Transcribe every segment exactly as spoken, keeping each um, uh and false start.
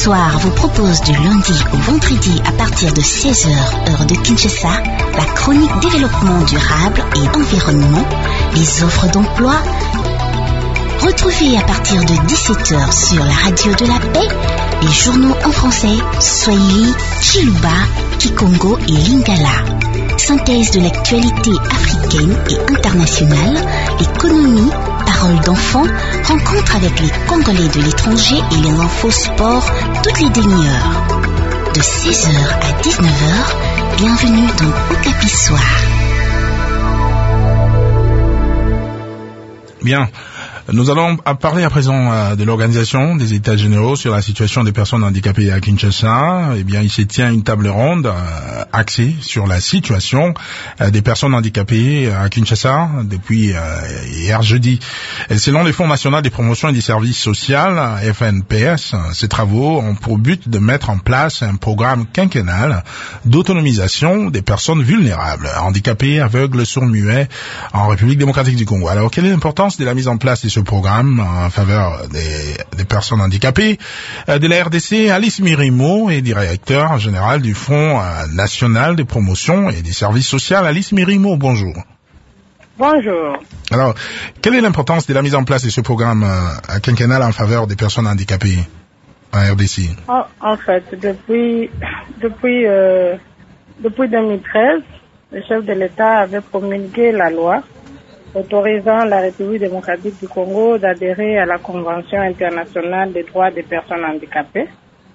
Soir vous propose du lundi au vendredi à partir de seize heures, heure de Kinshasa, la chronique développement durable et environnement, les offres d'emploi. Retrouvez à partir de dix-sept heures sur la radio de la paix, les journaux en français, Swahili, Chiluba, Kikongo et Lingala. Synthèse de l'actualité africaine et internationale, économie, paroles d'enfants, rencontre avec les Congolais de l'étranger et les infos sport toutes les demi-heures. De seize heures à dix-neuf heures, bienvenue dans Okapi Soir. Bien. Nous allons parler à présent de l'organisation des États généraux sur la situation des personnes handicapées à Kinshasa. Eh bien, il se tient une table ronde axée sur la situation des personnes handicapées à Kinshasa depuis hier jeudi. Et selon le Fonds national des promotions et des services sociaux, F N P S, ces travaux ont pour but de mettre en place un programme quinquennal d'autonomisation des personnes vulnérables, handicapées, aveugles, sourds-muets en République démocratique du Congo. Alors, quelle est l'importance de la mise en place de ce programme en faveur des, des personnes handicapées? De la R D C, Alice Mirimo est directeur général du Fonds national des promotions et des services sociaux. Alice Mirimo, bonjour. Bonjour. Alors, quelle est l'importance de la mise en place de ce programme euh, quinquennal en faveur des personnes handicapées en R D C? En, en fait, depuis depuis euh, depuis deux mille treize, le chef de l'État avait promulgué la loi autorisant la République démocratique du Congo d'adhérer à la Convention internationale des droits des personnes handicapées.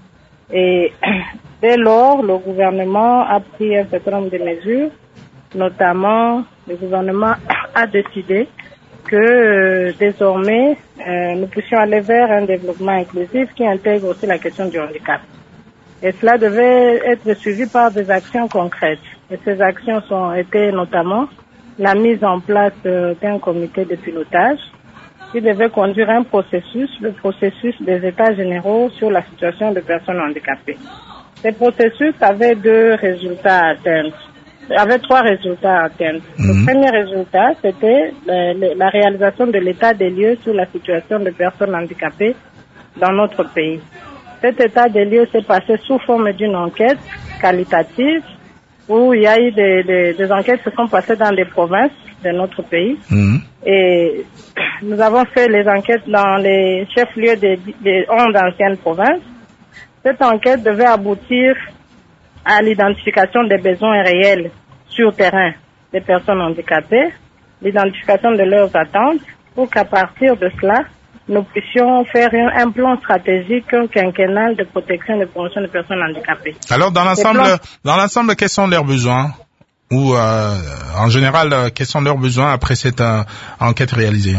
Et dès lors, le gouvernement a pris un certain nombre de mesures, notamment le gouvernement a décidé que euh, désormais euh, nous puissions aller vers un développement inclusif qui intègre aussi la question du handicap. Et cela devait être suivi par des actions concrètes. Et ces actions ont été notamment la mise en place euh, d'un comité de pilotage qui devait conduire un processus, le processus des États généraux sur la situation des personnes handicapées. Ce processus avait deux résultats à atteindre, avait trois résultats à atteindre. Mmh. Le premier résultat, c'était la, la réalisation de l'état des lieux sur la situation des personnes handicapées dans notre pays. Cet état des lieux s'est passé sous forme d'une enquête qualitative où il y a eu des, des, des enquêtes qui se sont passées dans des provinces de notre pays. Mmh. Et nous avons fait les enquêtes dans les chefs-lieux des, des onze anciennes provinces. Cette enquête devait aboutir à l'identification des besoins réels sur terrain des personnes handicapées, l'identification de leurs attentes, pour qu'à partir de cela, nous puissions faire un, un plan stratégique quinquennal de protection et de promotion des personnes handicapées. Alors, dans l'ensemble, plans... dans l'ensemble, quels sont leurs besoins? Ou, euh, en général, quels sont leurs besoins après cette euh, enquête réalisée?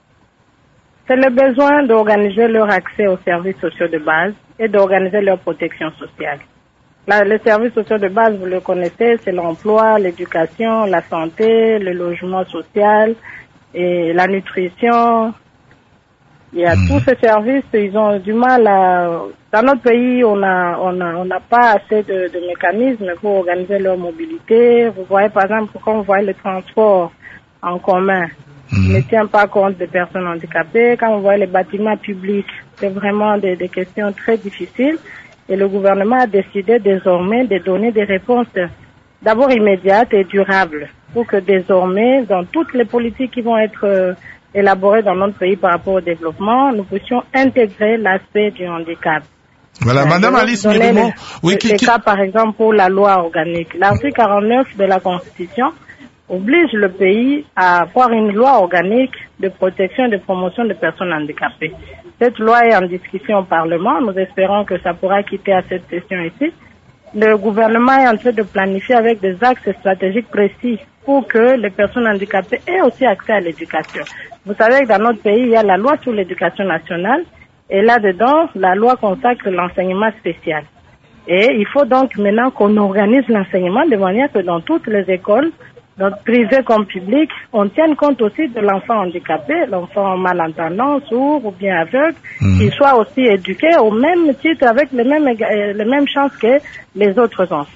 C'est le besoin d'organiser leur accès aux services sociaux de base et d'organiser leur protection sociale. Là, les services sociaux de base, vous le connaissez, c'est l'emploi, l'éducation, la santé, le logement social et la nutrition. Il y a mmh. tous ces services, ils ont du mal à... Dans notre pays, on a, on a, on n'a pas assez de, de mécanismes pour organiser leur mobilité. Vous voyez, par exemple, quand vous voyez le transport en commun, mmh. ne tient pas compte des personnes handicapées. Quand vous voyez les bâtiments publics, c'est vraiment des, des questions très difficiles. Et le gouvernement a décidé désormais de donner des réponses d'abord immédiates et durables pour que désormais, dans toutes les politiques qui vont être euh, élaborées dans notre pays par rapport au développement, nous puissions intégrer l'aspect du handicap. Voilà, euh, Madame Alice Mirimo. Oui, qui, qui... cas, par exemple, pour la loi organique. L'article quarante-neuf de la Constitution oblige le pays à avoir une loi organique de protection et de promotion des personnes handicapées. Cette loi est en discussion au Parlement. Nous espérons que ça pourra quitter à cette session ici. Le gouvernement est en train de planifier avec des axes stratégiques précis pour que les personnes handicapées aient aussi accès à l'éducation. Vous savez que dans notre pays, il y a la loi sur l'éducation nationale et là-dedans, la loi consacre l'enseignement spécial. Et il faut donc maintenant qu'on organise l'enseignement de manière que dans toutes les écoles, donc privé comme public, on tienne compte aussi de l'enfant handicapé, l'enfant malentendant, sourd ou bien aveugle, mmh. qu'il soit aussi éduqué au même titre, avec les mêmes, les mêmes chances que les autres enfants.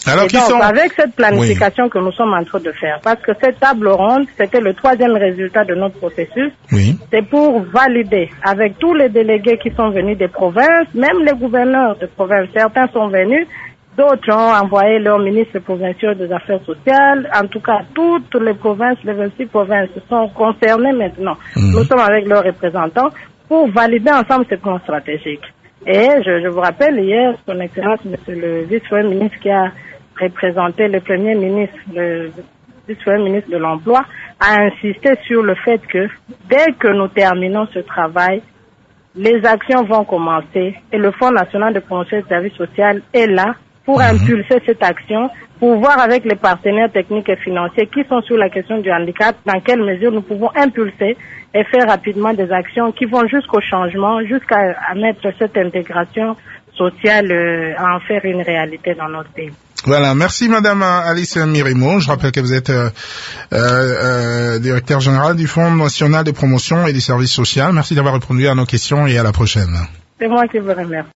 Alors, et qui donc, sont... avec cette planification oui. que nous sommes en train de faire, parce que cette table ronde, c'était le troisième résultat de notre processus, oui. c'est pour valider avec tous les délégués qui sont venus des provinces, même les gouverneurs de provinces, certains sont venus, d'autres ont envoyé leurs ministres provinciaux des affaires sociales. En tout cas, toutes les provinces, les vingt-six provinces sont concernées maintenant. Mmh. Nous sommes avec leurs représentants pour valider ensemble ce plan stratégique. Et je, je vous rappelle, hier, son Excellence, Monsieur le vice-premier ministre qui a représenté le Premier ministre, le vice-premier ministre de l'Emploi, a insisté sur le fait que dès que nous terminons ce travail, les actions vont commencer et le Fonds national de promotion des services sociaux est là pour mmh. impulser cette action, pour voir avec les partenaires techniques et financiers qui sont sur la question du handicap, dans quelle mesure nous pouvons impulser et faire rapidement des actions qui vont jusqu'au changement, jusqu'à à mettre cette intégration sociale, euh, à en faire une réalité dans notre pays. Voilà, merci Madame Alice Mirimo. Je rappelle que vous êtes euh, euh, directeur général du Fonds national de promotion et des services sociaux. Merci d'avoir répondu à nos questions et à la prochaine. C'est moi qui vous remercie.